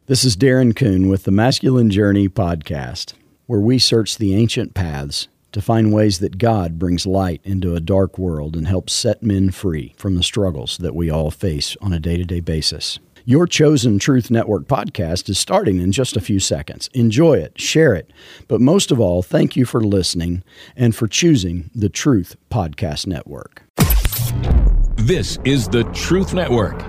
This is Darren Kuhn with the Masculine Journey podcast, where we search the ancient paths to find ways that God brings light into a dark world and helps set men free from the struggles that we all face on a day-to-day basis. Your Chosen Truth Network podcast is starting in just a few seconds. Enjoy it, share it, but most of all, thank you for listening and for choosing the Truth Podcast Network. This is the Truth Network.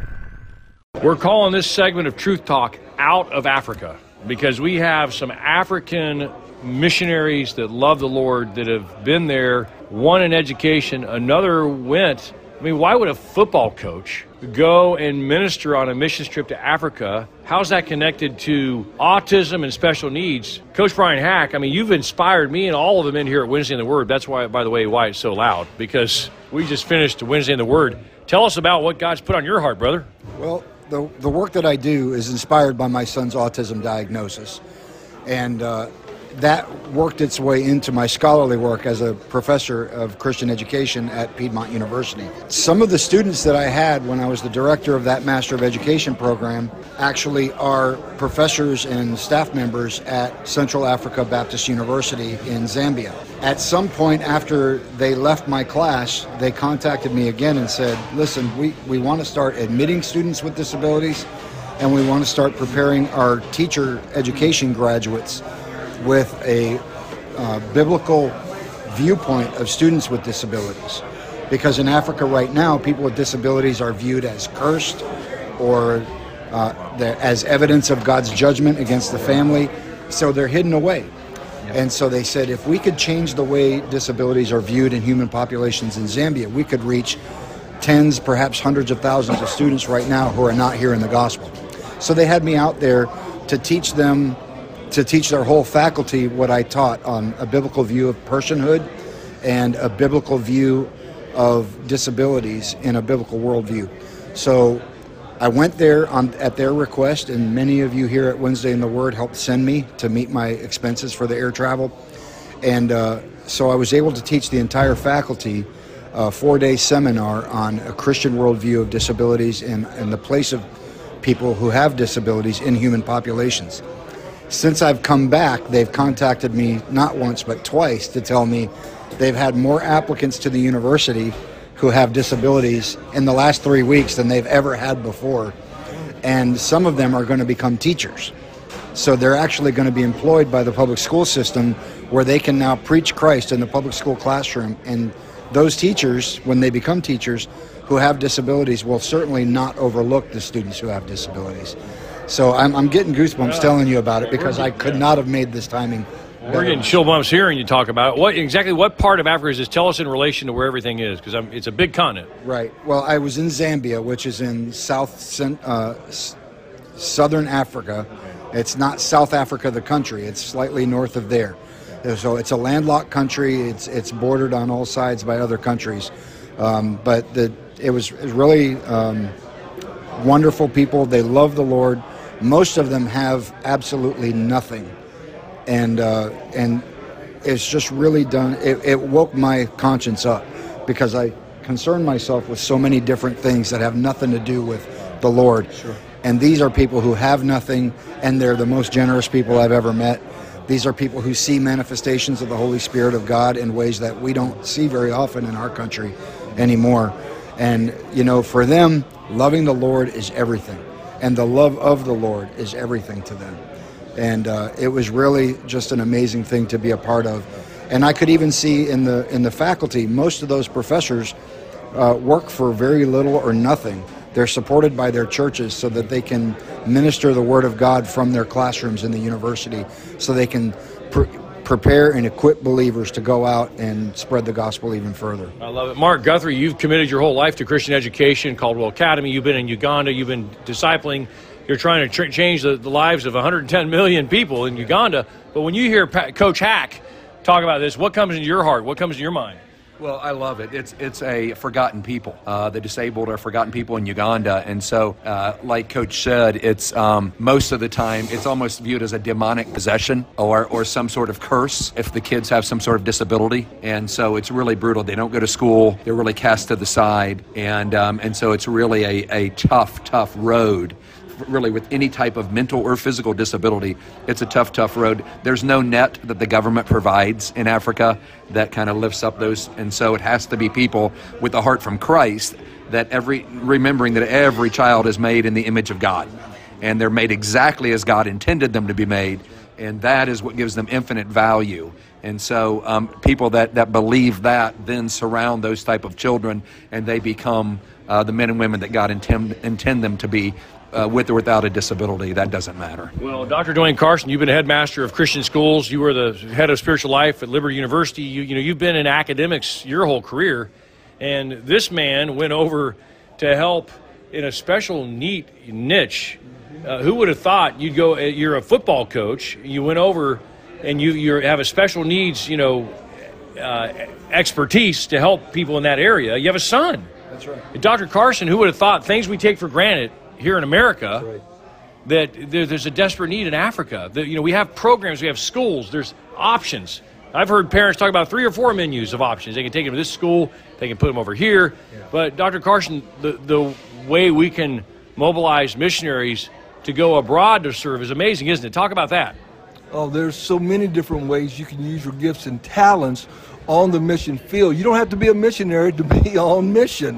We're calling this segment of Truth Talk Out of Africa because we have some African missionaries that love the Lord that have been there, one in education, another went. I mean, why would a football coach go and minister on a mission trip to Africa? How's that connected to autism and special needs? Coach Brian Hack, I mean, you've inspired me and all of them in here at Wednesday in the Word. That's why, by the way, why it's so loud, because we just finished Wednesday in the Word. Tell us about what God's put on your heart, brother. Well, the work that I do is inspired by my son's autism diagnosis, and that worked its way into my scholarly work as a professor of Christian education at Piedmont University. Some of the students that I had when I was the director of that Master of Education program actually are professors and staff members at Central Africa Baptist University in Zambia. At some point after they left my class, they contacted me again and said, listen, we want to start admitting students with disabilities, and we want to start preparing our teacher education graduates with a biblical viewpoint of students with disabilities. Because in Africa right now, people with disabilities are viewed as cursed or as evidence of God's judgment against the family, so they're hidden away. And so they said, if we could change the way disabilities are viewed in human populations in Zambia, we could reach tens, perhaps hundreds of thousands of students right now who are not hearing the gospel. So they had me out there to teach them, to teach their whole faculty what I taught on a biblical view of personhood and a biblical view of disabilities in a biblical worldview. So I went there at their request, and many of you here at Wednesday in the Word helped send me to meet my expenses for the air travel. And so I was able to teach the entire faculty a 4-day seminar on a Christian worldview of disabilities and the place of people who have disabilities in human populations. Since I've come back, they've contacted me not once but twice to tell me they've had more applicants to the university who have disabilities in the last 3 weeks than they've ever had before. And some of them are going to become teachers. So they're actually going to be employed by the public school system where they can now preach Christ in the public school classroom. And those teachers, when they become teachers who have disabilities, will certainly not overlook the students who have disabilities. So I'm getting goosebumps telling you about it because I could not have made this timing better. We're getting chill bumps hearing you talk about it. What part of Africa is this? Tell us in relation to where everything is, because it's a big continent. Right. Well, I was in Zambia, which is in southern Africa. It's not South Africa, the country. It's slightly north of there. So it's a landlocked country. It's bordered on all sides by other countries. But it was really wonderful people. They love the Lord. Most of them have absolutely nothing, and it's just really done. It woke my conscience up because I concern myself with so many different things that have nothing to do with the Lord. Sure. And these are people who have nothing, and they're the most generous people I've ever met. These are people who see manifestations of the Holy Spirit of God in ways that we don't see very often in our country anymore. And, you know, for them, loving the Lord is everything. And the love of the Lord is everything to them. And it was really just an amazing thing to be a part of. And I could even see in the faculty, most of those professors work for very little or nothing. They're supported by their churches so that they can minister the Word of God from their classrooms in the university, so they can prepare and equip believers to go out and spread the gospel even further. I love it. Mark Guthrie, you've committed your whole life to Christian education, Caldwell Academy. You've been in Uganda. You've been discipling. You're trying to change the lives of 110 million people in Uganda. But when you hear Coach Hack talk about this, what comes into your heart? What comes to your mind? Well, I love it. It's a forgotten people. The disabled are forgotten people in Uganda. And so, like Coach said, it's most of the time, it's almost viewed as a demonic possession or some sort of curse if the kids have some sort of disability. And so it's really brutal. They don't go to school. They're really cast to the side. And so it's really a tough road really with any type of mental or physical disability, it's a tough road. There's no net that the government provides in Africa that kind of lifts up those, and so it has to be people with a heart from Christ, that remembering that every child is made in the image of God, and they're made exactly as God intended them to be made, and that is what gives them infinite value. And so people that believe that then surround those type of children, and they become the men and women that God intend them to be, with or without a disability. That doesn't matter. Well, Dr. Dwayne Carson, you've been headmaster of Christian schools. You were the head of spiritual life at Liberty University. You've been in academics your whole career, and this man went over to help in a special neat niche. Who would have thought you'd go? You're a football coach. You went over, and you have a special needs, expertise to help people in that area. You have a son. That's right. Dr. Carson, who would have thought things we take for granted here in America, that there's a desperate need in Africa. We have programs, we have schools, there's options. I've heard parents talk about 3 or 4 menus of options. They can take them to this school, they can put them over here. Yeah. But Dr. Carson, the way we can mobilize missionaries to go abroad to serve is amazing, isn't it? Talk about that. Oh, there's so many different ways you can use your gifts and talents on the mission field. You don't have to be a missionary to be on mission.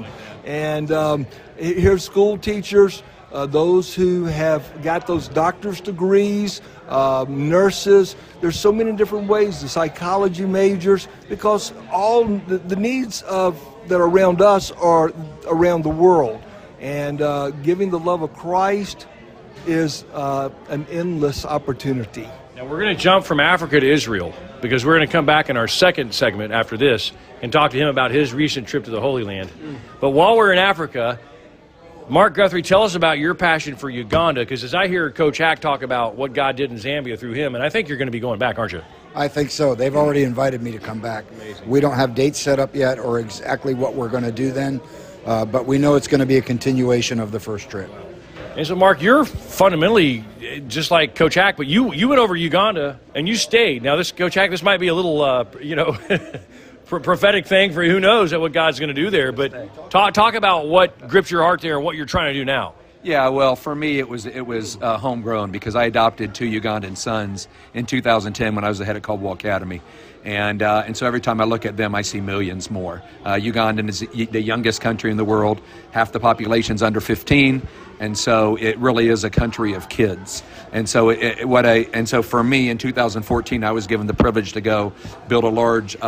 And here's school teachers, those who have got those doctor's degrees, nurses. There's so many different ways, the psychology majors, because all the needs that are around us are around the world. And giving the love of Christ is an endless opportunity. Now we're going to jump from Africa to Israel, because we're going to come back in our second segment after this and talk to him about his recent trip to the Holy Land. But while we're in Africa, Mark Guthrie, tell us about your passion for Uganda, because as I hear Coach Hack talk about what God did in Zambia through him, and I think you're going to be going back, aren't you? I think so. They've already invited me to come back. Amazing. We don't have dates set up yet or exactly what we're going to do then, but we know it's going to be a continuation of the first trip. And so, Mark, you're fundamentally just like Coach Hack, but you went over to Uganda and you stayed. Now, Coach Hack, this might be a little, prophetic thing for who knows what God's going to do there. But talk about what gripped your heart there and what you're trying to do now. Yeah, well, for me, it was homegrown, because I adopted 2 Ugandan sons in 2010 when I was the head of Caldwell Academy. And so every time I look at them, I see millions more. Uganda is the youngest country in the world. Half the population's under 15. And so it really is a country of kids. And so so for me in 2014, I was given the privilege to go build a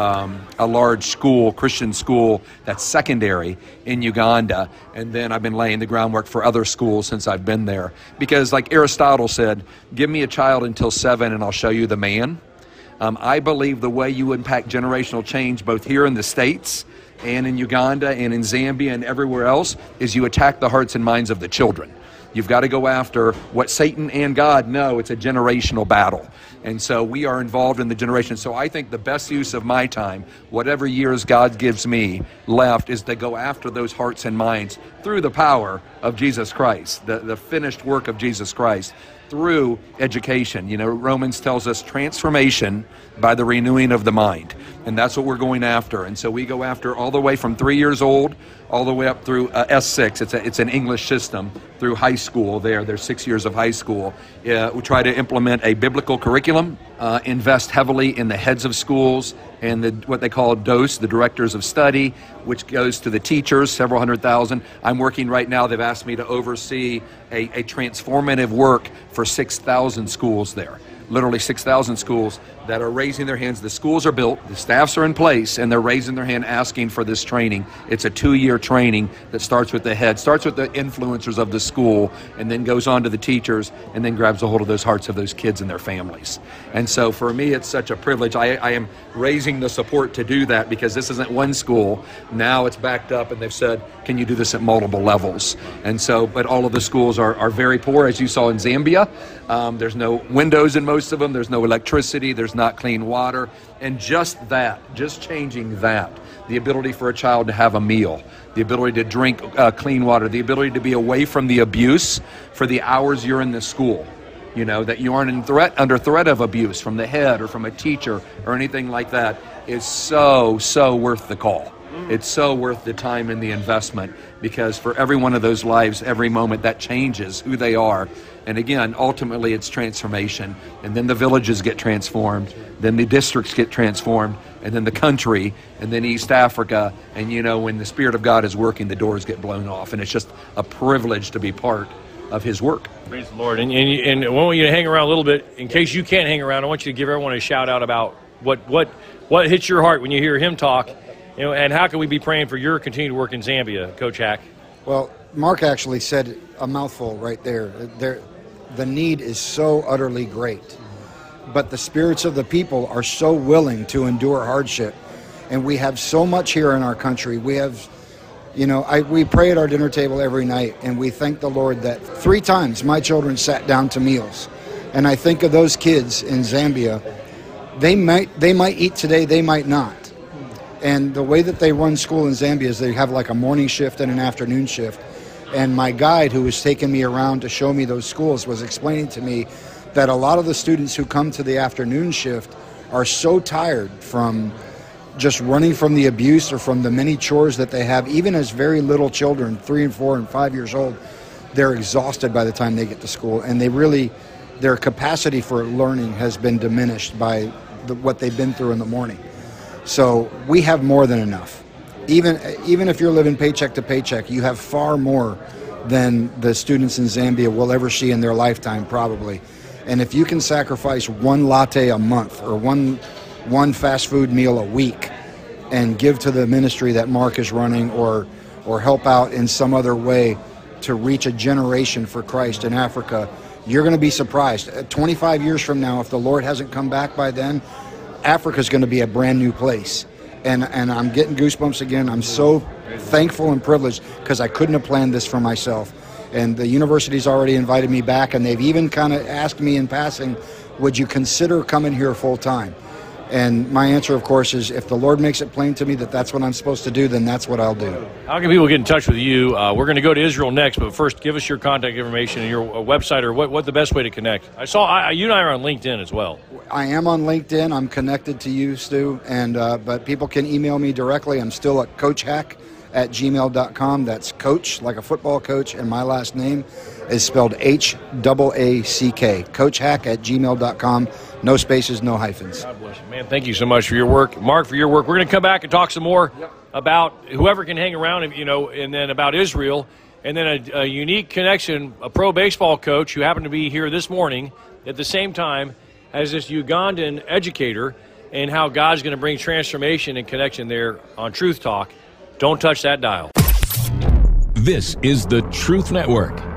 large school, Christian school that's secondary in Uganda. And then I've been laying the groundwork for other schools since I've been there. Because like Aristotle said, give me a child until 7 and I'll show you the man. I believe the way you impact generational change both here in the States and in Uganda and in Zambia and everywhere else is you attack the hearts and minds of the children. You've got to go after what Satan and God know. It's a generational battle. And so we are involved in the generation. So I think the best use of my time, whatever years God gives me left, is to go after those hearts and minds through the power of Jesus Christ, the finished work of Jesus Christ, through education. Romans tells us transformation by the renewing of the mind. And that's what we're going after. And so we go after all the way from 3 years old all the way up through S6. It's an English system through high school there. There's 6 years of high school. We try to implement a biblical curriculum, invest heavily in the heads of schools and what they call DOS, the directors of study, which goes to the teachers, several $100,000. I'm working right now. They've asked me to oversee a transformative work for 6,000 schools there. Literally 6,000 schools that are raising their hands. The schools are built, the staffs are in place, and they're raising their hand asking for this training. It's a 2-year training that starts with the head, starts with the influencers of the school, and then goes on to the teachers, and then grabs a hold of those hearts of those kids and their families. And so for me, it's such a privilege. I am raising the support to do that, because this isn't one school. Now it's backed up, and they've said, can you do this at multiple levels? And so, but all of the schools are very poor, as you saw in Zambia. There's no windows in most of them. There's no electricity. There's not clean water. And just changing that, the ability for a child to have a meal, the ability to drink clean water, the ability to be away from the abuse for the hours you're in the school, that you aren't under threat of abuse from the head or from a teacher or anything like that, is so worth the call. It's so worth the time and the investment, because for every one of those lives, every moment, that changes who they are. And again, ultimately it's transformation. And then the villages get transformed, then the districts get transformed, and then the country, and then East Africa. And you know, when the Spirit of God is working, the doors get blown off. And it's just a privilege to be part of His work. Praise the Lord. And I want you to hang around a little bit. In case you can't hang around, I want you to give everyone a shout out about what hits your heart when you hear him talk, you know, and how can we be praying for your continued work in Zambia, Coach Hack? Well, Mark actually said a mouthful right there. The need is so utterly great, but the spirits of the people are so willing to endure hardship, and we have so much here in our country. We have, you know, we pray at our dinner table every night, and we thank the Lord that 3 times my children sat down to meals, and I think of those kids in Zambia. They might eat today, they might not. And the way that they run school in Zambia is they have like a morning shift and an afternoon shift. And my guide, who was taking me around to show me those schools, was explaining to me that a lot of the students who come to the afternoon shift are so tired from just running from the abuse or from the many chores that they have, even as very little children, 3 and 4 and 5 years old. They're exhausted by the time they get to school, and their capacity for learning has been diminished by what they've been through in the morning. So we have more than enough. Even if you're living paycheck to paycheck, you have far more than the students in Zambia will ever see in their lifetime, probably. And if you can sacrifice 1 latte a month or one fast food meal a week and give to the ministry that Mark is running, or help out in some other way to reach a generation for Christ in Africa, you're going to be surprised. 25 years from now, if the Lord hasn't come back by then, Africa's going to be a brand new place. And I'm getting goosebumps again. I'm so thankful and privileged, because I couldn't have planned this for myself. And the university's already invited me back, and they've even kind of asked me in passing, would you consider coming here full time? And my answer, of course, is if the Lord makes it plain to me that that's what I'm supposed to do, then that's what I'll do. How can people get in touch with you? We're going to go to Israel next, but first, give us your contact information and your website, or what the best way to connect. I saw you and I are on LinkedIn as well. I am on LinkedIn. I'm connected to you, Stu, and but people can email me directly. I'm still at coachhack@gmail.com. That's coach, like a football coach, and my last name is spelled H-A-A-C-K. Coachhack@gmail.com. No spaces, no hyphens. God bless you, man. Thank you so much for your work. Mark, for your work. We're going to come back and talk some more about whoever can hang around, you know, and then about Israel, and then a unique connection, a pro baseball coach who happened to be here this morning at the same time as this Ugandan educator, and how God's going to bring transformation and connection there on Truth Talk. Don't touch that dial. This is the Truth Network.